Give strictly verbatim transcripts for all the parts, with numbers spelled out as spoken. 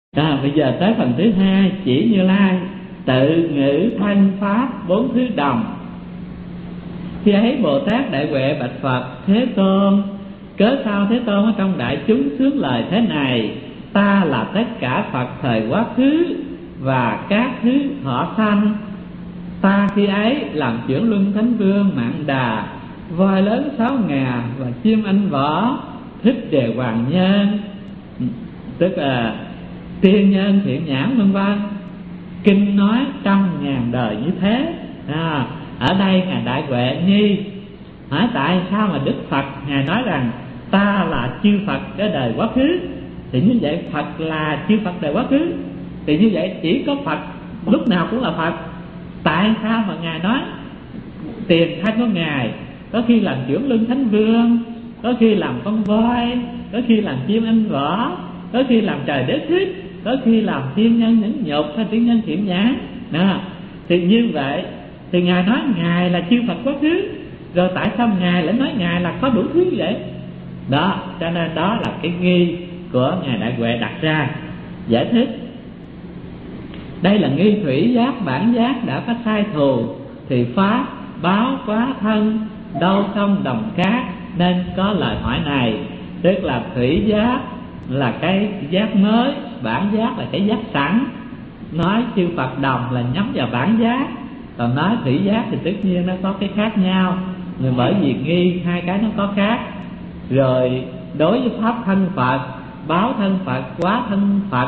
À, bây giờ tới phần thứ hai, chỉ Như Lai tự ngữ thân pháp bốn thứ đồng. Khi ấy Bồ Tát Đại Huệ bạch Phật: Thế Tôn, cớ sao Thế Tôn ở trong đại chúng xướng lời thế này? Ta là tất cả Phật thời quá khứ và các thứ họ sanh. Ta khi ấy làm chuyển luân thánh vương Mạn Đà, voi lớn sáu ngà và chim anh võ, thích đề hoàng nhân, tức là tiên nhân thiện nhãn vân vân. Kinh nói trăm ngàn đời như thế. À, ở đây ngài Đại Huệ nghi hỏi tại sao mà Đức Phật ngài nói rằng ta là chư Phật cái đời quá khứ? Thì như vậy Phật là chư Phật đời quá khứ, thì như vậy chỉ có Phật lúc nào cũng là Phật. Tại sao mà ngài nói tiền thân của ngài có khi làm chuyển luân thánh vương, có khi làm con voi, có khi làm chim anh võ, có khi làm trời đế thích, có khi làm tiên nhân nhẫn nhục hay tiên nhân thiện nhãn. Đó. Thì như vậy thì ngài nói ngài là chư Phật quá khứ, rồi tại sao ngài lại nói ngài là có đủ thứ vậy? Đó, cho nên đó là cái nghi của ngài Đại Huệ đặt ra. Giải thích: đây là nghi thủy giác bản giác đã có sai thù, thì pháp báo quá thân đâu sông đồng cát, nên có lời hỏi này. Tức là thủy giác là cái giác mới, bản giác là cái giác sẵn. Nói chư Phật đồng là nhắm vào bản giác, còn nói thủy giác thì tất nhiên nó có cái khác nhau. Người bởi vì nghi hai cái nó có khác. Rồi đối với pháp thân Phật, báo thân Phật, quá thân Phật,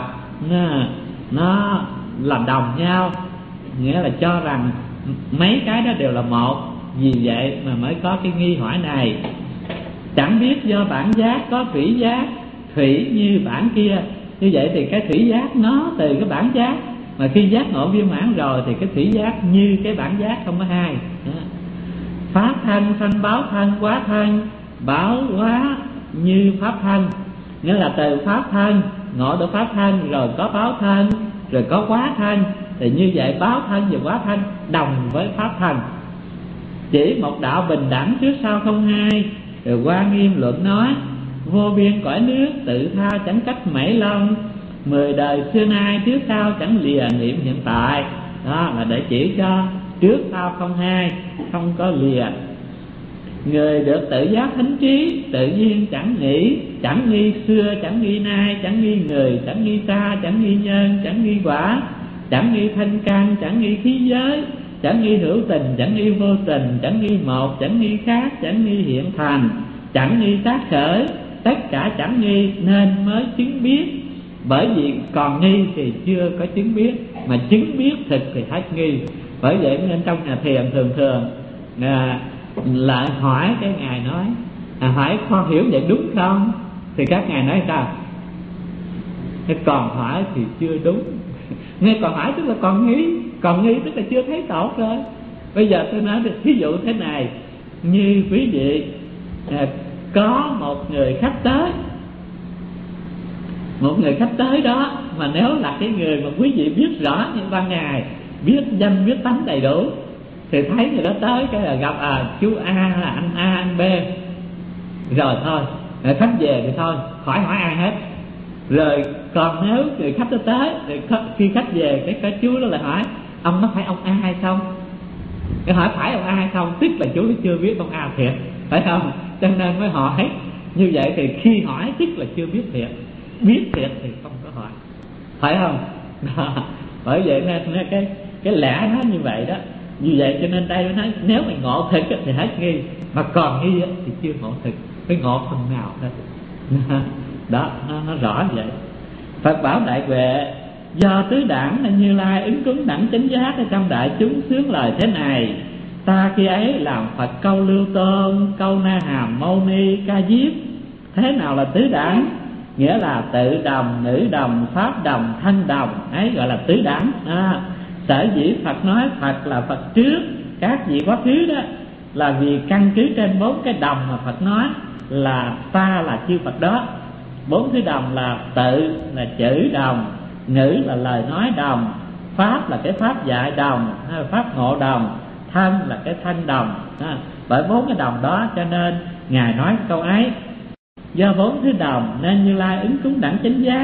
nó làm đồng nhau, nghĩa là cho rằng mấy cái đó đều là một. Vì vậy mà mới có cái nghi hỏi này. Chẳng biết do bản giác có thủy giác, thủy như bản kia. Như vậy thì cái thủy giác nó từ cái bản giác, mà khi giác ngộ viên mãn rồi thì cái thủy giác như cái bản giác, không có hai. Pháp thân sanh báo thân, quá thân báo quá như pháp thân. Nghĩa là từ pháp thân ngộ được pháp thân, rồi có báo thân, rồi có quá thân. Thì như vậy báo thân và quá thân đồng với pháp thân. Chỉ một đạo bình đẳng trước sau không hai. Rồi Hoa Nghiêm luận nói: vô biên cõi nước tự tha chẳng cách mảy long, mười đời xưa nay trước sau chẳng lìa niệm hiện tại. Đó là để chỉ cho trước sau không hai, không có lìa. Người được tự giác thánh trí, tự nhiên chẳng nghĩ, chẳng nghi xưa, chẳng nghi nay, chẳng nghi người, chẳng nghi ta, chẳng nghi nhân, chẳng nghi quả, chẳng nghi thanh căn, chẳng nghi khí giới, chẳng nghi hữu tình, chẳng nghi vô tình, chẳng nghi một, chẳng nghi khác, chẳng nghi hiện thành, chẳng nghi tác khởi, tất cả chẳng nghi nên mới chứng biết. Bởi vì còn nghi thì chưa có chứng biết, mà chứng biết thực thì hết nghi. Bởi vậy nên trong nhà thiền thường thường à, lại hỏi cái ngài nói à, hỏi con hiểu vậy đúng không? Thì các ngài nói sao? Thế còn hỏi thì chưa đúng. Nghe còn hỏi tức là còn nghi, còn nghi tức là chưa thấy tốt rồi. Bây giờ tôi nói được ví dụ thế này: như quý vị à, có một người khách tới, một người khách tới đó mà nếu là cái người mà quý vị biết rõ như ban ngày, biết danh biết tánh đầy đủ, thì thấy người đó tới cái là gặp à chú A là anh A anh B, rồi thôi rồi khách về thì thôi khỏi hỏi ai hết. Rồi còn nếu người khách đó tới thì khi khách về cái cái chú đó lại hỏi ông nó phải ông A hay không? Cái hỏi phải ông A hay không tức là chú nó chưa biết ông A thiệt, phải không? Cho nên mới hỏi. Như vậy thì khi hỏi tức là chưa biết thiệt, biết thiệt thì không có hỏi, phải không? Đó. Bởi vậy nên cái cái lẽ nó như vậy đó. Như vậy cho nên đây nó nói nếu mày ngộ thực thì hết nghi, mà còn nghi thì chưa ngộ thực, phải ngộ phần nào thôi. Đó, nó, nó rõ vậy. Phật bảo Đại Huệ: do tứ đẳng là Như Lai ứng cúng đẳng chánh giác ở trong đại chúng xướng lời thế này. Ta khi ấy làm Phật câu Lưu Tôn, câu Na Hàm Mâu Ni, Ca Diếp. Thế nào là tứ đẳng? Nghĩa là tự đồng, nữ đồng, pháp đồng, thân đồng, ấy gọi là tứ đẳng. À, sở dĩ Phật nói Phật là Phật trước các vị quá khứ đó là vì căn cứ trên bốn cái đồng mà Phật nói là ta là chư Phật đó. Bốn thứ đồng là tự là chữ đồng, ngữ là lời nói đồng, pháp là cái pháp dạy đồng, pháp ngộ đồng, thân là cái thân đồng. À, bởi bốn cái đồng đó cho nên ngài nói câu ấy. Do bốn thứ đồng nên Như Lai ứng cúng đẳng chánh giác,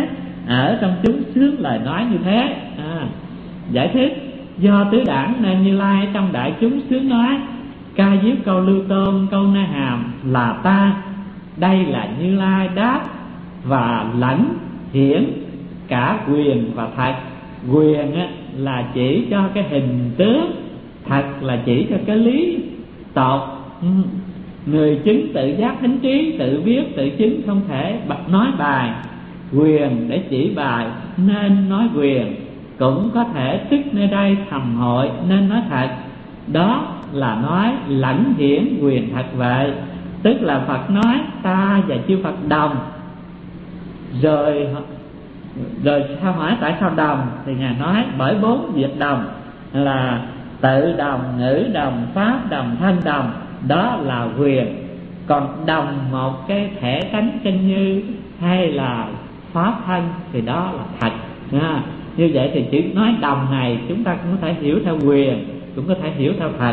ở trong chúng sướng lời nói như thế. À, giải thích do tứ đẳng nên Như Lai trong đại chúng sướng nói ca diếp câu Lưu Tôn câu Na Hàm là ta. Đây là Như Lai đáp và lãnh hiển cả quyền và thật. Quyền á, là chỉ cho cái hình tướng, thật là chỉ cho cái lý tột. Ừ. Người chứng tự giác thính trí, tự biết tự chứng, không thể nói bài. Quyền để chỉ bài nên nói quyền, cũng có thể tức nơi đây thầm hội nên nói thật. Đó là nói lãnh hiển quyền thật vậy. Tức là Phật nói ta và chư Phật đồng. Rồi Rồi sao hỏi tại sao đồng? Thì Ngài nói bởi bốn việc đồng là tự đồng, ngữ đồng, pháp đồng, thân đồng. Đó là quyền. Còn đồng một cái thể tánh chân như hay là pháp thân thì đó là thật. À, như vậy thì chữ nói đồng này chúng ta cũng có thể hiểu theo quyền, cũng có thể hiểu theo thật.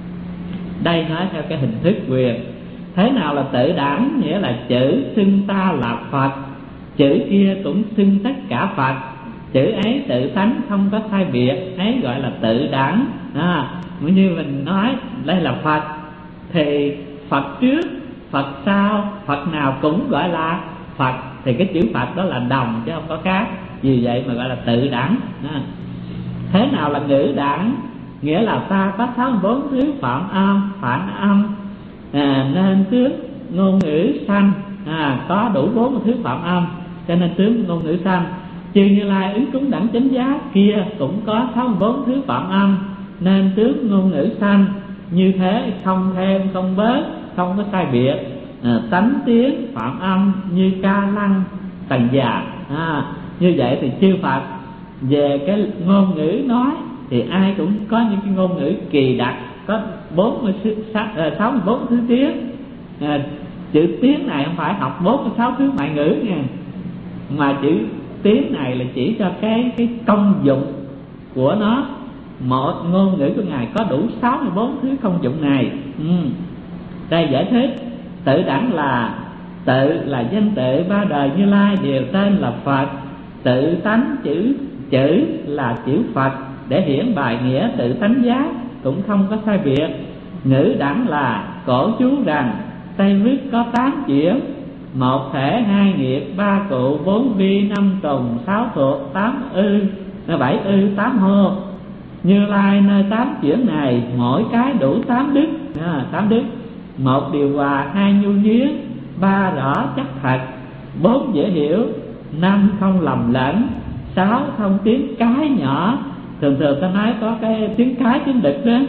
Đây nói theo cái hình thức quyền. Thế nào là tự đẳng? Nghĩa là chữ xưng ta là Phật, chữ kia cũng xưng tất cả Phật. Chữ ấy tự tánh không có sai biệt, ấy gọi là tự đẳng. À, như mình nói đây là Phật thì Phật trước, Phật sau, Phật nào cũng gọi là Phật. Thì cái chữ Phật đó là đồng chứ không có khác. Vì vậy mà gọi là tự đẳng. À, thế nào là ngữ đẳng? Nghĩa là ta có sáu mươi bốn thứ phạm âm, phản âm, à, nên tướng ngôn ngữ sanh. À, có đủ bốn mươi thứ phạm âm cho nên tướng ngôn ngữ sanh. Chư Như Lai ứng cúng đẳng chánh giác kia cũng có sáu mươi bốn thứ phạm âm nên tướng ngôn ngữ sanh. Như thế không thêm không bớt, không có sai biệt. À, tánh tiếng phạm âm như ca lăng tần già. À, như vậy thì chư Phật về cái ngôn ngữ nói thì ai cũng có những cái ngôn ngữ kỳ đặc, có bốn mươi sáu mươi bốn thứ tiếng. À, chữ tiếng này không phải học bốn mươi sáu thứ ngoại ngữ nha, mà chữ tiếng này là chỉ cho cái cái công dụng của nó. Một ngôn ngữ của Ngài có đủ sáu mươi bốn thứ công dụng này. Ừ. Đây giải thích tự đẳng là tự là danh tự ba đời Như Lai đều tên là Phật. Tự tánh chữ chữ là chữ Phật để hiển bài nghĩa tự tánh giác, cũng không có sai biệt. Ngữ đẳng là cổ chú rằng Tây Vức có tám chuyển, một thể hai nghiệp ba cụ bốn vi năm trùng sáu thuộc tám ư bảy ư tám hô. Như Lai nơi tám chuyển này mỗi cái đủ tám đức. À, tám đức: một điều hòa, hai nhu nhuyến, ba rõ chắc thật, bốn dễ hiểu, năm không lầm lẫn, sáu không tiếng cái nhỏ. Thường thường ta nói có cái tiếng cái tiếng đực đó.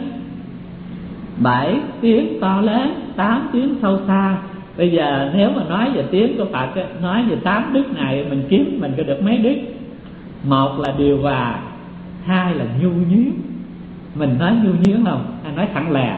Bảy tiếng to lớn, tám tiếng sâu xa. Bây giờ nếu mà nói về tiếng của Phật, nói về tám đức này mình kiếm mình có được mấy đức? Một là điều hòa, hai là nhu nhuyến. Mình nói nhu nhuyến không? Hay nói thẳng lè?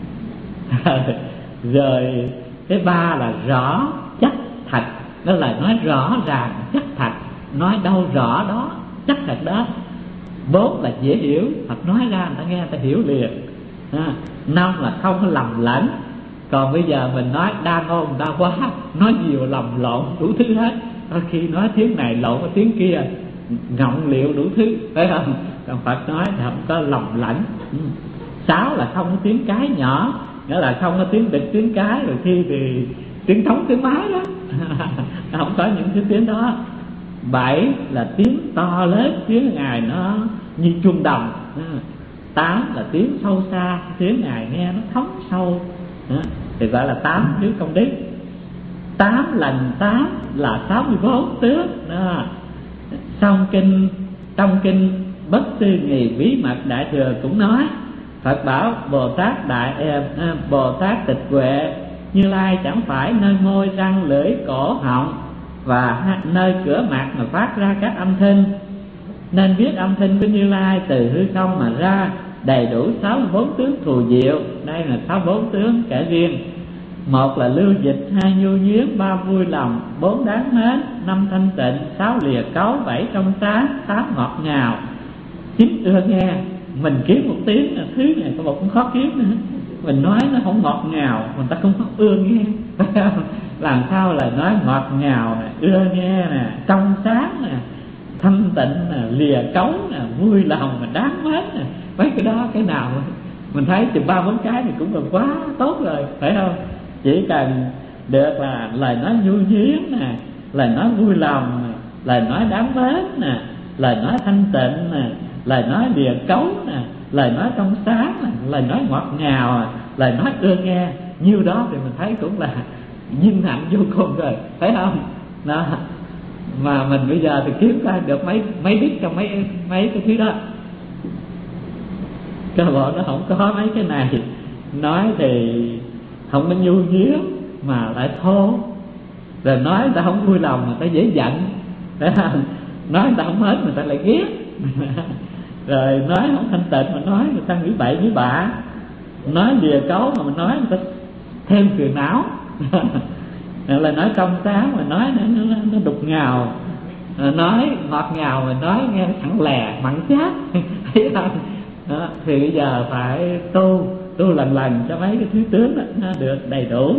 Rồi cái ba là rõ chắc thật, đó là nói rõ ràng chắc thật, nói đâu rõ đó chắc thật đó. Bốn là dễ hiểu, Phật nói ra người ta nghe người ta hiểu liền. À, năm là không có lầm lẫn. Còn bây giờ mình nói đa ngôn đa quá, nói nhiều lầm lộn đủ thứ hết. Đôi khi nói tiếng này lộn với tiếng kia, ngọng liệu đủ thứ, phải không? Còn Phật nói thì không có lầm lẫn. Ừ. Sáu là không có tiếng cái nhỏ, nghĩa là không có tiếng địch tiếng cái, rồi khi thì tiếng trống tiếng máy đó. Không có những cái tiếng đó. Bảy là tiếng to lớn, tiếng Ngài nó như chuông đồng. Tám là tiếng sâu xa, tiếng Ngài nghe nó thấm sâu, thì gọi là tám thứ công đức. Tám lần tám là sáu mươi bốn tướng. Trong kinh trong kinh Bất Tư Nghị Bí Mật Đại Thừa cũng nói, Phật bảo Bồ Tát đại à, Bồ Tát tịch huệ Như Lai chẳng phải nơi môi răng lưỡi cổ họng và nơi cửa mặt mà phát ra các âm thanh, nên biết âm thanh của Như Lai từ hư không mà ra, đầy đủ sáu mươi bốn tướng thù diệu. Đây là sáu mươi bốn tướng kể riêng. Một là lưu dịch, hai nhu nhuyến, ba vui lòng, bốn đáng mến, năm thanh tịnh, sáu lìa cấu, bảy trong sáng, tám ngọt ngào, chín ưa nghe. Mình kiếm một tiếng là thứ này có một cũng khó kiếm nữa. Mình nói nó không ngọt ngào, người ta không có ưa nghe. Làm sao là nói ngọt ngào nè, ưa nghe nè, trong sáng nè, thanh tịnh nè, lìa cấu nè, vui lòng mà đáng mến nè, mấy cái đó cái nào mình thấy chừng ba bốn cái thì cũng là quá tốt rồi, phải không? Chỉ cần được là lời nói nhu nhuyến nè, lời nói vui lòng nè, lời nói đáng mến nè, lời nói thanh tịnh nè, lời nói lìa cấu nè, lời nói trong sáng nè, lời nói ngọt ngào, lời nói ưa nghe, nhiêu đó thì mình thấy cũng là vinh hạnh vô cùng rồi, phải không? Đó. Mà mình bây giờ thì kiếm ra được mấy mấy đích trong mấy mấy cái thứ đó, cơ bộ nó không có mấy cái này. Nói thì không có nhu nhuyến mà lại thô, rồi nói người ta không vui lòng người ta dễ giận, phải không? Nói người ta không hết người ta lại ghét rồi nói không thanh tịnh mà nói người ta nghĩ bậy nghĩ bạ, nói lìa cấu mà mình nói người ta thêm phiền não là nói trong sáng mà nói nó, nó, nó đục ngào, nói ngọt ngào mà nói nghe thẳng lè mặn chát thấy không? Đó, thì bây giờ phải tu tu lần lần cho mấy cái thứ tướng đó nó được đầy đủ.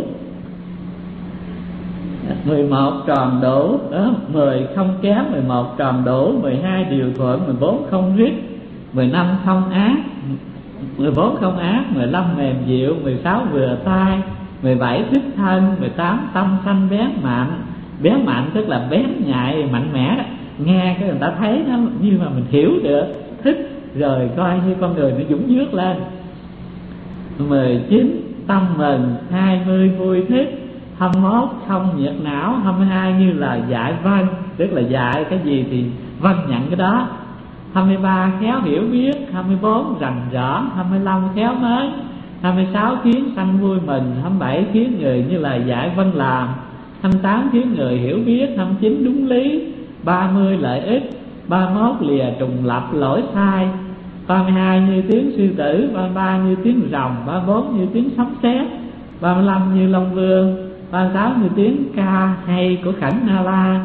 Mười một tròn đủ đó, mười không kém, mười một tròn đủ, mười hai điều thuận, mười bốn không riết, mười lăm không ác, mười bốn không ác, mười lăm mềm dịu, mười sáu vừa tai, mười bảy thích thân, mười tám tâm sanh bén mạnh. Bén mạnh tức là bén nhạy mạnh mẽ đó. Nghe cái người ta thấy nó như mà mình hiểu được, thích rồi coi như con người nó dũng dước lên. Mười chín tâm mừng, hai mươi vui thích, hai mươi mốt không nhiệt não, hai mươi hai như là dạy vâng, tức là dạy cái gì thì vâng nhận cái đó. Hai mươi ba khéo hiểu biết, hai mươi bốn rành rõ, hai mươi lăm khéo mến, hai mươi sáu khiến sanh vui mừng, hai mươi bảy khiến người như là dạy vâng làm, hai mươi tám khiến người hiểu biết, hai mươi chín đúng lý, ba mươi lợi ích, ba mươi mốt lìa trùng lập lỗi sai, ba mươi hai như tiếng sư tử, ba mươi ba như tiếng rồng, ba mươi bốn như tiếng sấm sét, ba mươi lăm như long vương, ba mươi sáu như tiếng ca hay của Khẩn Na La,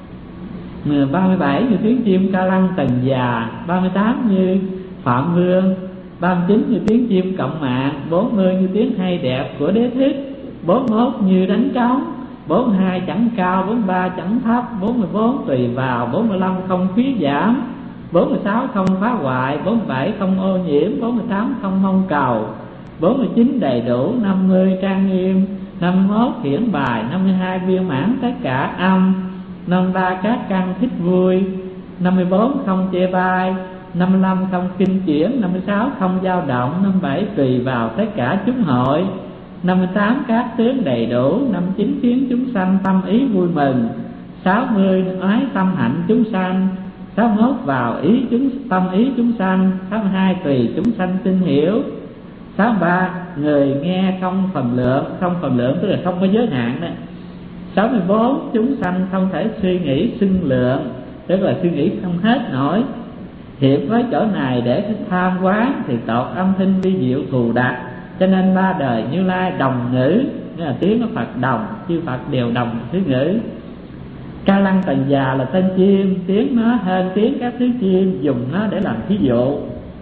ba mươi bảy như tiếng chim ca lăng tần già, ba mươi tám như Phạm Vương, ba mươi chín như tiếng chim cộng mạng, bốn mươi như tiếng hay đẹp của Đế Thích, bốn mươi mốt như đánh trống, bốn mươi hai chẳng cao, bốn mươi ba chẳng thấp, bốn mươi bốn tùy vào, bốn mươi lăm không khuyết giảm, bốn mươi sáu không phá hoại, bốn mươi bảy không ô nhiễm, bốn mươi tám không mong cầu, bốn mươi chín đầy đủ, năm mươi trang nghiêm, năm mươi mốt hiển bài, năm mươi hai viên mãn tất cả âm, năm mươi ba các căn thích vui, năm mươi bốn không chê bai, năm mươi lăm không kinh chuyển, năm mươi sáu không dao động, năm mươi bảy tùy vào tất cả chúng hội, năm mươi tám các tướng đầy đủ, năm mươi chín khiến chúng sanh tâm ý vui mừng, sáu mươi ái tâm hạnh chúng sanh, sáu mươi mốt vào ý chúng tâm ý chúng sanh, sáu mươi hai tùy chúng sanh tin hiểu, sáu mươi ba người nghe không phần lượng, không phần lượng tức là không có giới hạn đó. sáu mươi bốn chúng sanh không thể suy nghĩ xưng lượng, tức là suy nghĩ không hết nổi. Hiệp với chỗ này để tham quán thì tột âm thanh vi diệu thù đạt, cho nên ba đời Như Lai đồng ngữ, nghĩa là tiếng của Phật đồng, chư Phật đều đồng thứ ngữ. Ca lăng tần già là tên chim, tiếng nó hơn tiếng các thứ chim, dùng nó để làm thí dụ.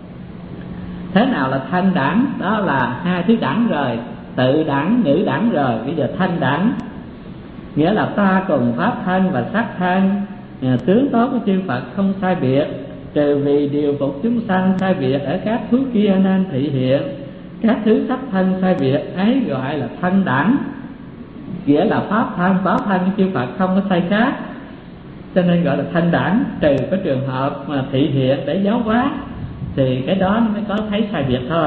Thế nào là thanh đẳng? Đó là hai thứ đẳng rồi, tự đẳng, ngữ đẳng rồi, bây giờ thanh đẳng. Nghĩa là ta cùng pháp thân và sắc thân, tướng tốt của chư Phật không sai biệt, trừ vì điều phục chúng sanh sai biệt ở các thứ kia nên thị hiện. Các thứ sắc thân sai biệt ấy gọi là thân đẳng, nghĩa là pháp thân, báo thân của chư Phật không có sai khác, cho nên gọi là thanh đẳng. Trừ có trường hợp mà thị hiện để giáo hóa thì cái đó nó mới có thấy sai biệt thôi.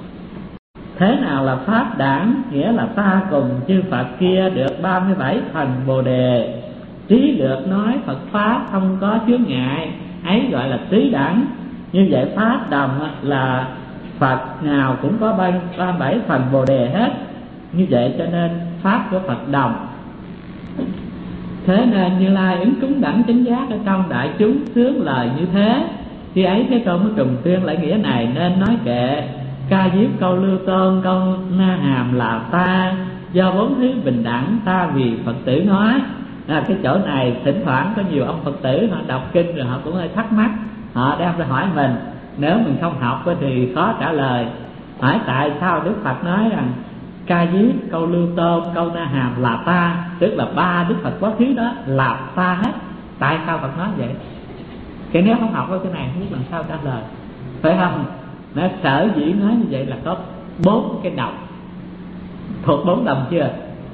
Thế nào là pháp đẳng? Nghĩa là ta cùng chư Phật kia được ba mươi bảy phần Bồ Đề, trí lược nói Phật pháp không có chướng ngại, ấy gọi là trí đẳng. Như vậy pháp đồng là Phật nào cũng có ba mươi bảy phần Bồ Đề hết, như vậy cho nên pháp của Phật đồng. Thế nên Như Lai ứng cúng đẳng chánh giác ở trong đại chúng sướng lời như thế. Khi ấy Thế Tôn mới trùng tuyên lại nghĩa này nên nói kệ: ca diếp câu lưu tôn, câu na hàm là ta, do bốn thứ bình đẳng ta vì Phật tử nói. À, cái chỗ này thỉnh thoảng có nhiều ông Phật tử họ đọc kinh rồi họ cũng hơi thắc mắc, họ đem ra hỏi mình, nếu mình không học thì khó trả lời. Hỏi tại sao Đức Phật nói rằng ca diếp câu lưu tôn, câu na hàm là ta, tức là ba Đức Phật quá khứ đó là ta hết. Tại sao Phật nói vậy? Cái nếu không học ở cái này không biết làm sao trả lời, phải không? Nó sở dĩ nói như vậy là có bốn cái đồng. Thuộc bốn đồng chưa?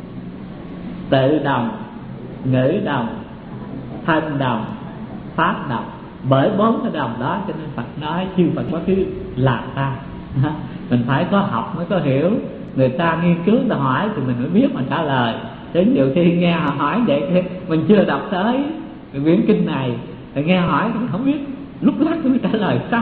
Tự đồng, ngữ đồng, thân đồng, pháp đồng. Bởi bốn cái đồng đó cho nên Phật nói chư Phật quá khứ là ta. Mình phải có học mới có hiểu. Người ta nghiên cứu, ta hỏi thì mình mới biết mà trả lời. Chứ nhiều khi nghe họ hỏi vậy mình chưa đọc tới quyển kinh này, rồi nghe hỏi cũng không biết, lúc lắc mới trả lời sao.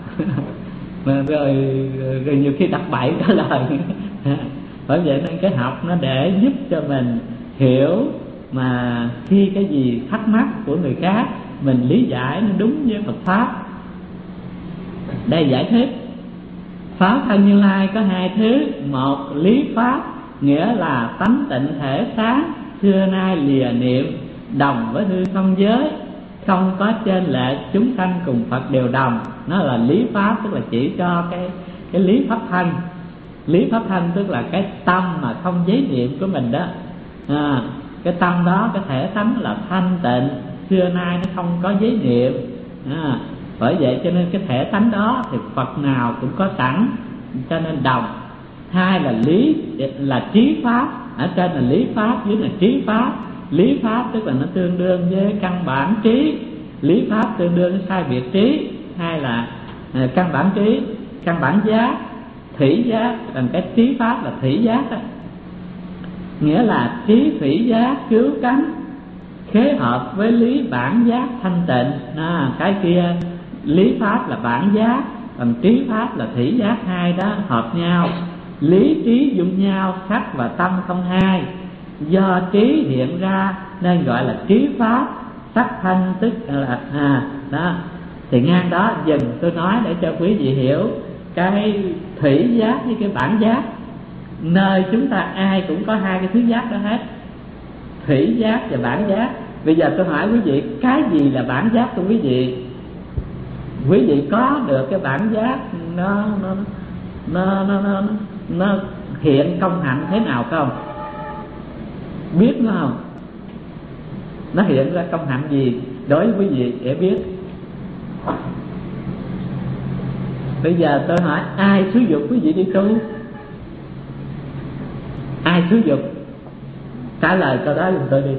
Mà rồi, rồi nhiều khi đặt bậy trả lời. Bởi vậy nên cái học nó để giúp cho mình hiểu, mà khi cái gì thắc mắc của người khác mình lý giải nó đúng với Phật Pháp. Đây giải thích Pháp thân Như Lai có hai thứ. Một, lý Pháp, nghĩa là tánh tịnh thể sáng, xưa nay lìa niệm, đồng với hư không giới, không có trên lệ, chúng sanh cùng Phật đều đồng. Nó là lý Pháp, tức là chỉ cho cái, cái lý Pháp thân. Lý Pháp thân tức là cái tâm mà không giấy niệm của mình đó. à, Cái tâm đó, cái thể tánh là thanh tịnh, xưa nay nó không có giấy niệm. à, Bởi vậy cho nên cái thể tánh đó thì Phật nào cũng có sẵn, cho nên đồng. Hai là lý, là trí Pháp. Ở trên là lý Pháp, dưới là trí Pháp. Lý Pháp tức là nó tương đương với căn bản trí, lý Pháp tương đương với sai biệt trí. Hai là à, căn bản trí, căn bản giác, thủy giác. Còn cái trí Pháp là thủy giác đó, nghĩa là trí thủy giác cứu cánh, khế hợp với lý bản giác thanh tịnh. à, Cái kia lý Pháp là bản giác, còn trí Pháp là thủy giác. Hai đó hợp nhau, lý trí dung nhau, sắc và tâm không hai. Do trí hiện ra nên gọi là trí Pháp. Sắc thanh tức là à, đó. Thì ngang đó dừng tôi nói để cho quý vị hiểu cái thủy giác với cái bản giác. Nơi chúng ta ai cũng có hai cái thứ giác đó hết, thủy giác và bản giác. Bây giờ tôi hỏi quý vị, cái gì là bản giác của quý vị? Quý vị có được cái bản giác nó nó nó nó nó, nó hiện công hạnh thế nào không? Biết nó không? Nó hiện ra công hạnh gì đối với quý vị để biết. Bây giờ tôi hỏi, ai xúi dục quý vị đi tu? Ai xúi dục? Trả lời câu đó giùm tôi đi.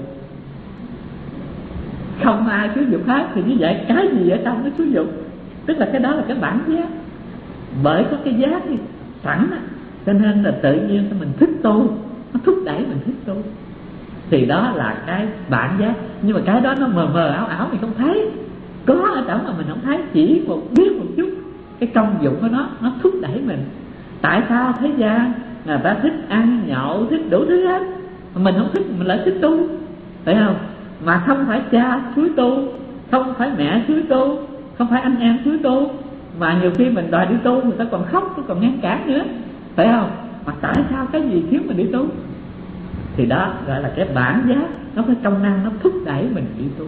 Không ai xúi dục hết. Thì như vậy cái gì ở trong nó xúi dục? Tức là cái đó là cái bản giác. Bởi có cái giác thì sẵn á, cho nên là tự nhiên mình thích tu, nó thúc đẩy mình thích tu. Thì đó là cái bản giác. Nhưng mà cái đó nó mờ mờ ảo ảo mình không thấy. Có ở trong mà mình không thấy, chỉ một biết một chút cái công dụng của nó, nó thúc đẩy mình. Tại sao thế gian người ta thích ăn nhậu, thích đủ thứ hết, mình không thích, mình lại thích tu, phải không? Mà không phải cha xúi tu, không phải mẹ xúi tu, không phải anh em xúi tu, mà nhiều khi mình đòi đi tu người ta còn khóc, nó còn ngăn cản nữa, phải không? Mà tại sao cái gì khiến mình đi tu? Thì đó gọi là cái bản giác. Nó có công năng nó thúc đẩy mình đi tu,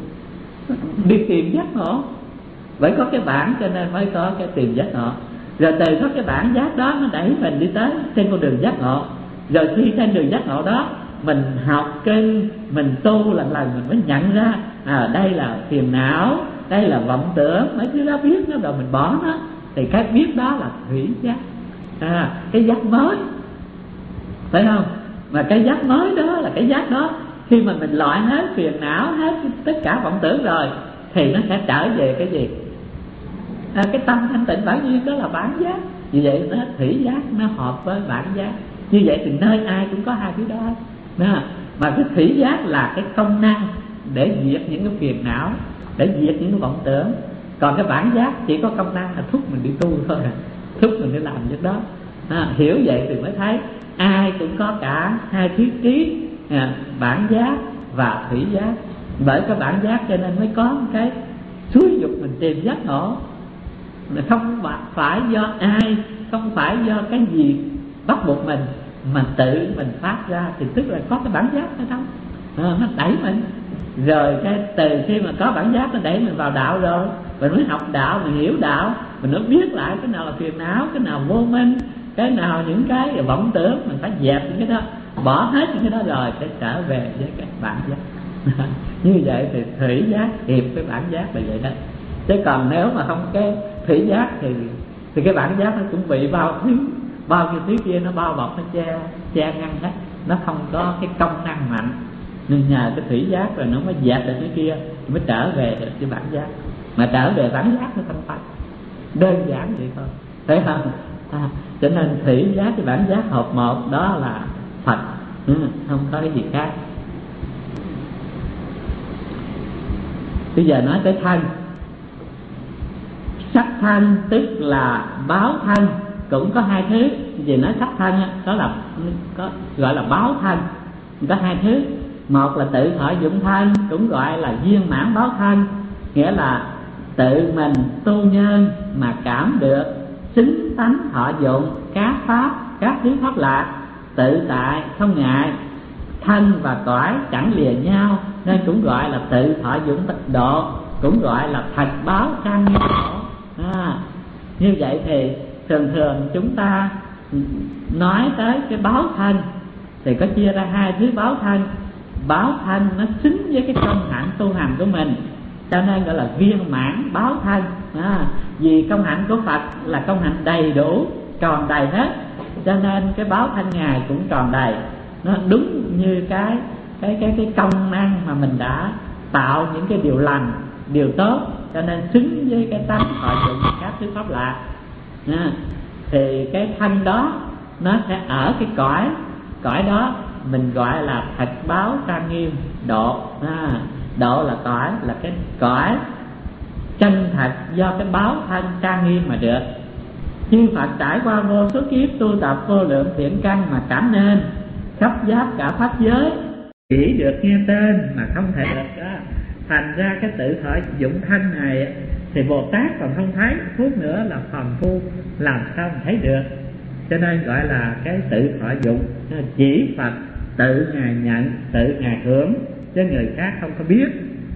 đi tìm giác ngộ. Bởi có cái bản cho nên mới có cái tìm giác ngộ. Rồi từ có cái bản giác đó nó đẩy mình đi tới trên con đường giác ngộ. Rồi khi trên đường giác ngộ đó mình học kinh, mình tu lần lần mình mới nhận ra à đây là phiền não, đây là vọng tưởng, mấy thứ đó biết nó rồi mình bỏ nó. Thì cái biết đó là thủy giác, à, cái giác mới, phải không? Mà cái giác mới đó là cái giác đó khi mà mình loại hết phiền não, hết tất cả vọng tưởng rồi thì nó sẽ trở về cái gì? À, cái tâm thanh tịnh bản nhiên đó là bản giác. Vì vậy nó thủy giác nó hợp với bản giác. Như vậy thì nơi ai cũng có hai thứ đó. Đó. Mà cái thủy giác là cái công năng để diệt những cái phiền não, để diệt những cái vọng tưởng. Còn cái bản giác chỉ có công năng là thúc mình đi tu thôi, thúc mình đi làm việc đó. À, hiểu vậy thì mới thấy ai cũng có cả hai thứ trí, à, bản giác và thủy giác. Bởi cái bản giác cho nên mới có cái xúi dục mình tìm giác ngộ. Không phải do ai, không phải do cái gì bắt buộc mình, mà tự mình phát ra. Thì tức là có cái bản giác ở đâu, à, nó đẩy mình. Rồi cái từ khi mà có bản giác nó đẩy mình vào đạo rồi, mình mới học đạo, mình hiểu đạo, mình mới biết lại cái nào là phiền não, cái nào vô minh, cái nào những cái vọng tưởng. Mình phải dẹp những cái đó, bỏ hết những cái đó rồi sẽ trở về với cái bản giác. Như vậy thì thủy giác hiệp với bản giác là vậy đó. Chứ còn nếu mà không cái thủy giác thì thì cái bản giác nó cũng bị bao thứ bao nhiêu thứ kia nó bao bọc, nó che che ngăn hết, nó không có cái công năng mạnh. Nên nhờ cái thủy giác rồi nó mới dẹp được cái kia, mới trở về được cái bản giác. Mà trở về bản giác nó không phải đơn giản vậy thôi, thấy không? À, cho nên thủy giác cái bản giác hợp một đó là Phật, ừ, không có cái gì khác. Bây giờ nói tới thân. Sắc thân tức là báo thân, cũng có hai thứ. Vì nói sắc thân đó là có gọi là báo thân, có hai thứ. Một là tự thọ dụng thân, cũng gọi là viên mãn báo thân, nghĩa là tự mình tu nhân mà cảm được xứng tánh thọ dụng các pháp, các thứ pháp lạc, tự tại không ngại, thân và cõi chẳng lìa nhau, nên cũng gọi là tự thọ dụng tịch độ, cũng gọi là thật báo trang nghiêm độ. À, như vậy thì thường thường chúng ta nói tới cái báo thân thì có chia ra hai thứ báo thân. Báo thân nó xứng với cái công hạnh tu hành của mình, cho nên gọi là viên mãn báo thân. À, vì công hạnh của Phật là công hạnh đầy đủ, tròn đầy hết, cho nên cái báo thân Ngài cũng tròn đầy. Nó đúng như cái cái cái cái công năng mà mình đã tạo những cái điều lành, điều tốt, cho nên xứng với cái tánh thọ dụng các thứ pháp lạ. À, thì cái thân đó nó sẽ ở cái cõi cõi đó mình gọi là thật báo trang nghiêm độ. À, độ là cõi, là cái cõi chân thật do cái báo thân trang nghiêm mà được. Chư Phật trải qua vô số kiếp tu tập vô lượng thiện căn mà cảm nên khắp giáp cả pháp giới, chỉ được nghe tên mà không thể được đó. Thành ra cái tự thọ dụng thân này thì Bồ Tát còn không thấy, phút nữa là phàm phu làm sao mà thấy được. Cho nên gọi là cái tự thọ dụng, chỉ Phật tự Ngài nhận, tự Ngài hưởng, chứ người khác không có biết.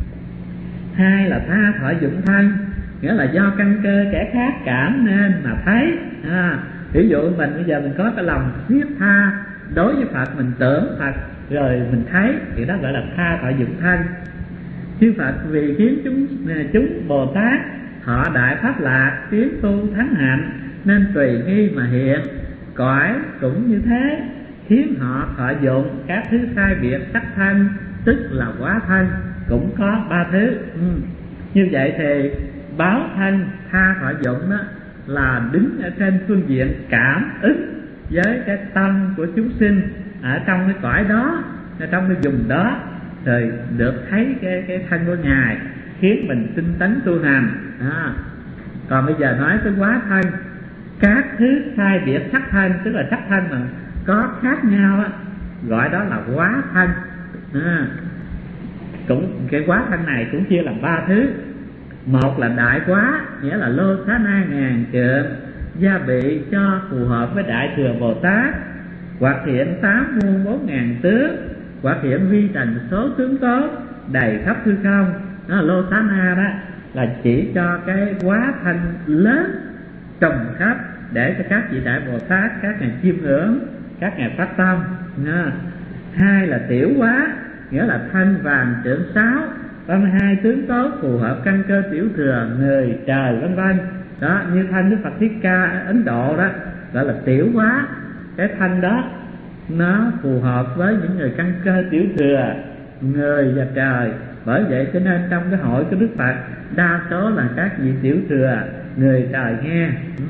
Hai là tha thọ dụng thân, nghĩa là do căn cơ kẻ khác cảm nên mà thấy. À, ví dụ mình bây giờ mình có cái lòng thiết tha đối với Phật, mình tưởng Phật rồi mình thấy, thì đó gọi là tha thọ dụng thân. Chư Phật vì khiến chúng chúng Bồ Tát họ đại pháp lạc, tiến tu thắng hạnh, nên tùy nghi mà hiện. Cõi cũng như thế, khiến họ thọ dụng các thứ sai biệt sắc thân, tức là hóa thân, cũng có ba thứ. Ừ. Như vậy thì báo thân tha thọ dụng đó là đứng ở trên phương diện cảm ứng với cái tâm của chúng sinh ở trong cái cõi đó, ở trong cái vùng đó, rồi được thấy cái cái thân của Ngài, khiến mình tinh tấn tu hành. À, còn bây giờ nói tới hóa thân, các thứ sai biệt sắc thân, tức là sắc thân mà có khác nhau á, gọi đó là hóa thân. À, cũng cái hóa thân này cũng chia làm ba thứ. Một là đại hóa, nghĩa là lô xá na ngàn trượng, gia bị cho phù hợp với đại thừa Bồ Tát, hoặc hiện tám muôn bốn ngàn tướng, hoặc hiện vi trần số tướng tốt đầy khắp hư không. Đó là lô xá na, đó là chỉ cho cái hóa thân lớn trồng khắp, để cho các vị đại Bồ Tát, các ngài chiêm ngưỡng, các ngài phát tâm. À, hai là tiểu hóa, nghĩa là thân vàng trượng sáu, ba mươi hai tướng tốt phù hợp căn cơ tiểu thừa người trời vân vân. Đó, như thanh Đức Phật Thích Ca ở Ấn Độ đó gọi là tiểu hóa. Cái thanh đó nó phù hợp với những người căn cơ tiểu thừa, người và trời. Bởi vậy cho nên trong cái hội của Đức Phật đa số là các vị tiểu thừa, người trời nghe.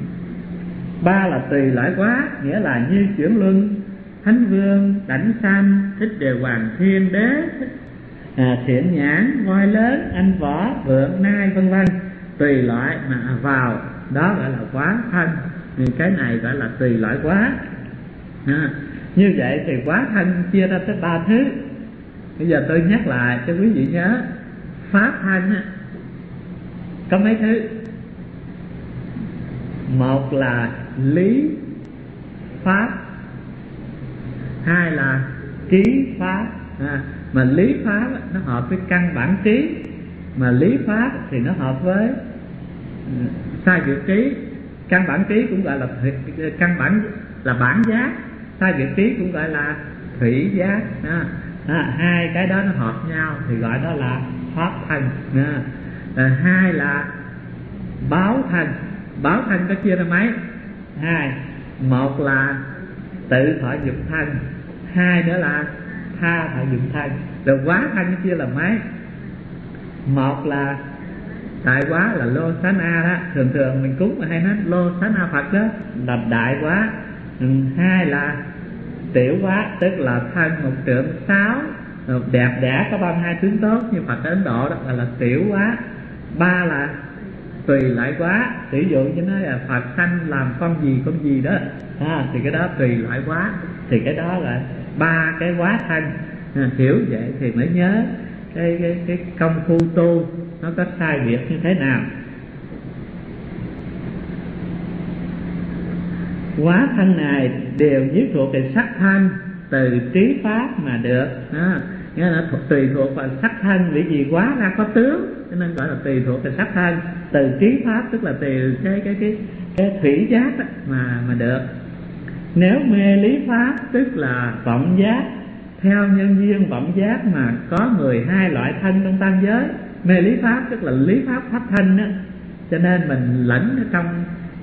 Ba là tùy loại hóa, nghĩa là như chuyển luân, thánh vương, đảnh sanh, thích đề hoàng thiên đế, à, thiện nhãn, voi lớn, anh võ, vượng, nai vân vân, tùy loại mà vào, đó gọi là hóa thân. Thì cái này gọi là tùy loại hóa. À, như vậy thì hóa thân chia ra tới ba thứ. Bây giờ tôi nhắc lại cho quý vị nhớ. Pháp thân có mấy thứ. Một là lý pháp, hai là trí pháp. À, mà lý pháp nó hợp với căn bản trí, mà lý pháp thì nó hợp với sai biệt trí. Căn bản trí cũng gọi là căn bản là bản giác, sai biệt trí cũng gọi là thủy giác. À, à, hai cái đó nó hợp nhau thì gọi đó là pháp thân. À, à, hai là báo thân. Báo thân có chia ra mấy? Hai. Một là tự thọ dụng thân, hai nữa là tha thọ dụng thân. Rồi quá thân chia là mấy? Một là đại quá là lô xá na đó, thường thường mình cúng mà hay nói lô xá na Phật đó là đại quá. Hai là tiểu quá, tức là thân một trượng sáu, đẹp đẽ có ba mươi hai tướng tốt như Phật ở Ấn Độ đó là, là tiểu quá. Ba là tùy lại quá, ví dụ như nói là Phật sanh làm con gì con gì đó à, thì cái đó tùy lại quá, thì cái đó là ba cái quá thân. À, hiểu vậy thì mới nhớ cái, cái, cái công phu tu nó có sai biệt như thế nào. Quá thân này đều nhiếp thuộc về sắc thân từ trí pháp mà được đó. Nghĩa là tùy thuộc vào sắc thân, vì gì quá ra có tướng cho nên gọi là tùy thuộc về sắc thân. Từ trí pháp tức là từ cái cái cái cái thủy giác mà mà được. Nếu mê lý pháp tức là vọng giác, theo nhân duyên vọng giác mà có mười hai loại thân trong tam giới. Mê lý pháp tức là lý pháp pháp thân đó, cho nên mình lẫn ở trong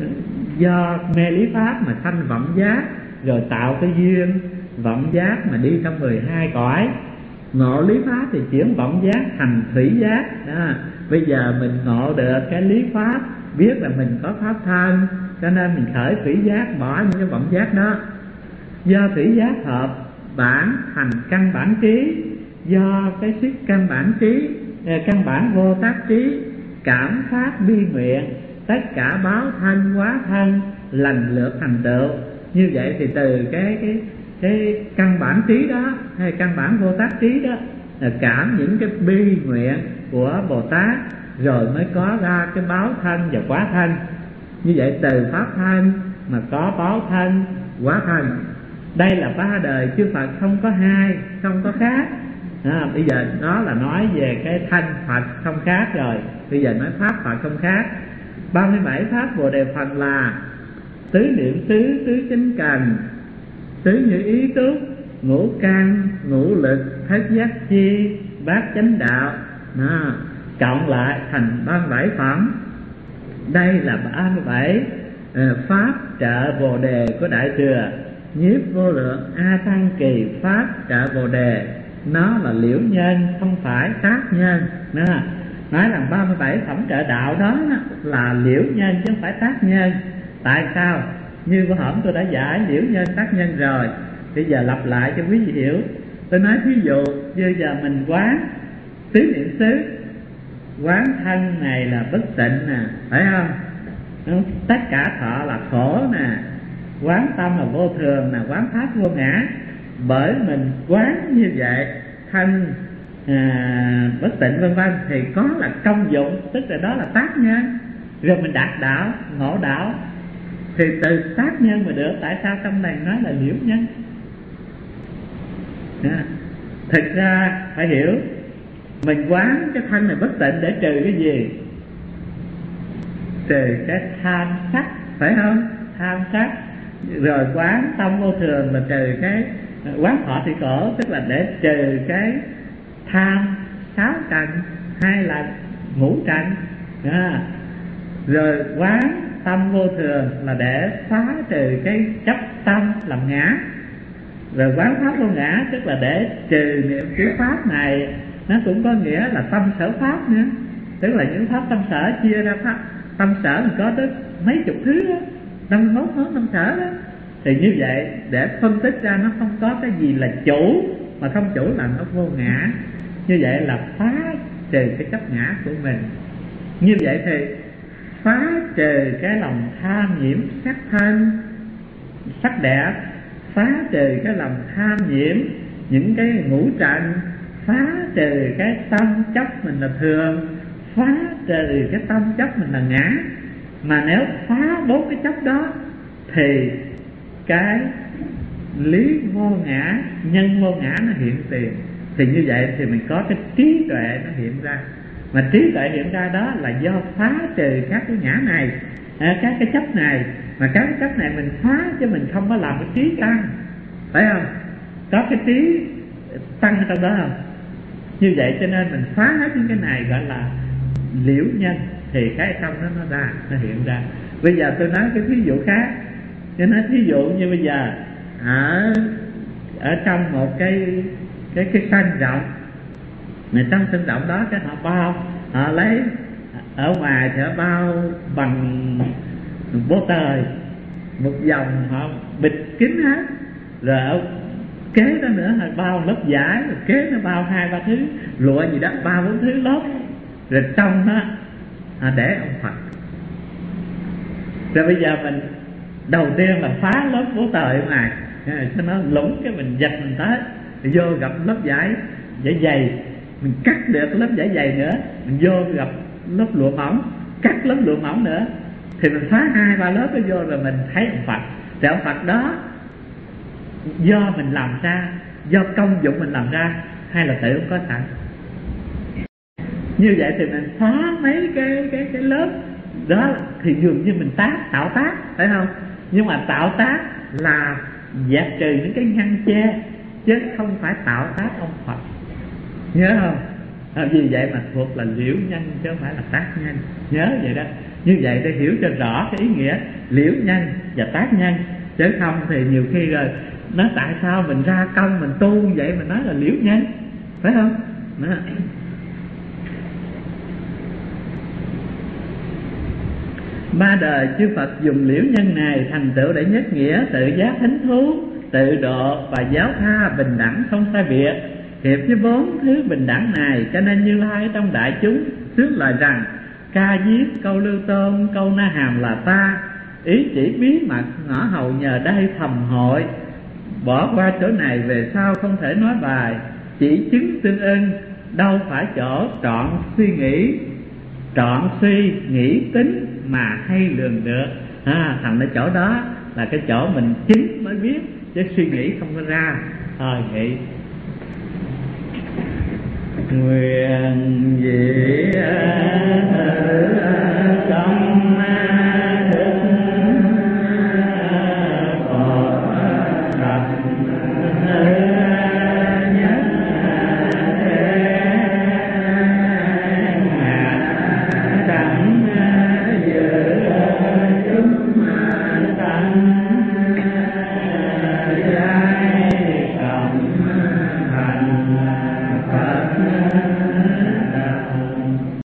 do mê lý pháp mà sanh vọng giác, rồi tạo cái duyên vọng giác mà đi trong mười hai cõi. Ngộ lý pháp thì chuyển vọng giác thành thủy giác đó. Bây giờ mình ngộ được cái lý pháp, biết là mình có pháp thân, cho nên mình khởi thủy giác, bỏ những cái vọng giác đó. Do thủy giác hợp bản thành căn bản trí, do cái sức căn bản trí, căn bản vô tác trí, cảm phát bi nguyện, tất cả báo thân hóa thân lần lượt thành tựu. Như vậy thì từ cái cái cái căn bản trí đó hay căn bản vô tác trí đó là cảm những cái bi nguyện của Bồ Tát, rồi mới có ra cái báo thân và quá thân. Như vậy từ pháp thân mà có báo thân, quá thân. Đây là ba đời chư Phật, không có hai, không có khác. À, bây giờ đó là nói về cái thân Phật không khác rồi, bây giờ nói pháp Phật không khác. Ba mươi bảy pháp Bồ Đề Phần là tứ niệm xứ, tứ chánh cần, tứ như ý túc, ngũ căn, ngũ lực, thất giác chi, bát chánh đạo. À, cộng lại thành ba mươi bảy phẩm. Đây là ba mươi bảy uh, pháp trợ Bồ Đề của Đại Thừa. Nhiếp vô lượng A Tăng Kỳ pháp trợ Bồ Đề, nó là liễu nhân không phải tác nhân. Đó. Nói rằng ba mươi bảy phẩm trợ đạo đó là liễu nhân chứ không phải tác nhân. Tại sao? Như bữa hổm tôi đã giải liễu nhân tác nhân rồi, bây giờ lặp lại cho quý vị hiểu. Tôi nói thí dụ bây giờ mình quán tứ niệm xứ, quán thân này là bất tịnh nè, phải không? Tất cả thọ là khổ nè, quán tâm là vô thường nè, quán pháp vô ngã. Bởi mình quán như vậy thân à, bất tịnh vân vân thì có là công dụng, tức là đó là tác nhân. Rồi mình đạt đạo, ngộ đạo thì từ tác nhân mà được. Tại sao trong này nói là liễu nhân? À, thực ra phải hiểu, mình quán cái thân này bất tịnh để trừ cái gì? Trừ cái tham sắc, phải không? Tham sắc. Rồi quán tâm vô thường là trừ cái quán thọ thì khổ, tức là để trừ cái tham sáu trần hay là ngũ trần. À, rồi quán tâm vô thường là để phá trừ cái chấp tâm làm ngã. Rồi quán pháp vô ngã tức là để trừ niệm xứ pháp này, nó cũng có nghĩa là tâm sở pháp nữa. Tức là những pháp tâm sở chia ra pháp tâm sở mình có tới mấy chục thứ đó, năm mốt mốt tâm sở đó. Thì như vậy để phân tích ra nó không có cái gì là chủ, mà không chủ là nó vô ngã. Như vậy là phá trừ cái chấp ngã của mình. Như vậy thì phá trừ cái lòng tham nhiễm sắc thân, sắc đẹp, phá trừ cái lòng tham nhiễm những cái ngũ trần, phá trừ cái tâm chấp mình là thường, phá trừ cái tâm chấp mình là ngã. Mà nếu phá bốn cái chấp đó thì cái lý vô ngã, nhân vô ngã nó hiện tiền. Thì như vậy thì mình có cái trí tuệ nó hiện ra. Mà trí tuệ hiện ra đó là do phá trừ các cái ngã này, à, các cái chấp này. Mà các cái chấp này mình phá chứ mình không có làm cái trí tăng, phải không? Có cái trí tăng trong đó không? Như vậy cho nên mình phá hết những cái này gọi là liễu nhân. thì cái trong đó nó ra, nó hiện ra. Bây giờ tôi nói cái ví dụ khác, cho nói ví dụ như bây giờ ở ở trong một cái cái cái sân rộng, mà trong sân rộng đó cái họ bao, họ lấy ở ngoài thì họ bao bằng bố tời một vòng, họ bịt kín hết, rồi ở kế đó nữa là bao lớp vải, rồi kế nó bao hai ba thứ lụa gì đó, ba bốn thứ lớp, rồi trong đó à, để ông Phật. Rồi bây giờ mình đầu tiên là phá lớp bố tời ở ngoài cho nó lủng, cái mình giật mình tới, rồi vô gặp lớp vải vải dày, mình cắt được lớp vải dày nữa, mình vô gặp lớp lụa mỏng, cắt lớp lụa mỏng nữa, thì mình phá hai ba lớp nó vô, rồi mình thấy ông Phật. Thì ông Phật đó do mình làm ra, do công dụng mình làm ra, hay là tự ông có sẵn? Như vậy thì mình phá mấy cái cái cái lớp đó thì dường như mình tác, tạo tác, phải không? Nhưng mà tạo tác là dẹp trừ những cái ngăn che, chứ không phải tạo tác ông Phật, nhớ không? À, vì vậy mà thuộc là liễu nhân chứ không phải là tác nhân, nhớ vậy đó. Như vậy để hiểu cho rõ cái ý nghĩa liễu nhân và tác nhân, chứ không thì nhiều khi rồi nói tại sao mình ra công mình tu vậy mình nói là liễu nhân, phải không? Đó. Ba đời chư Phật dùng liễu nhân này thành tựu để nhất nghĩa, tự giác thính thú, tự độ và giáo tha bình đẳng không sai biệt. Hiệp với bốn thứ bình đẳng này, cho nên Như Lai trong đại chúng thuyết lời rằng: ca diếp câu Lưu Tôn, câu Na Hàm là ta, ý chỉ bí mật ngõ hầu nhờ đây thầm hội. Bỏ qua chỗ này về sau không thể nói bài, chỉ chứng tương ưng, đâu phải chỗ trọn suy nghĩ, trọn suy nghĩ tính mà hay lường được. À, thành ở chỗ đó là cái chỗ mình chứng mới biết, chứ suy nghĩ không có ra. Thôi vậy nguyện dị trong đức Phật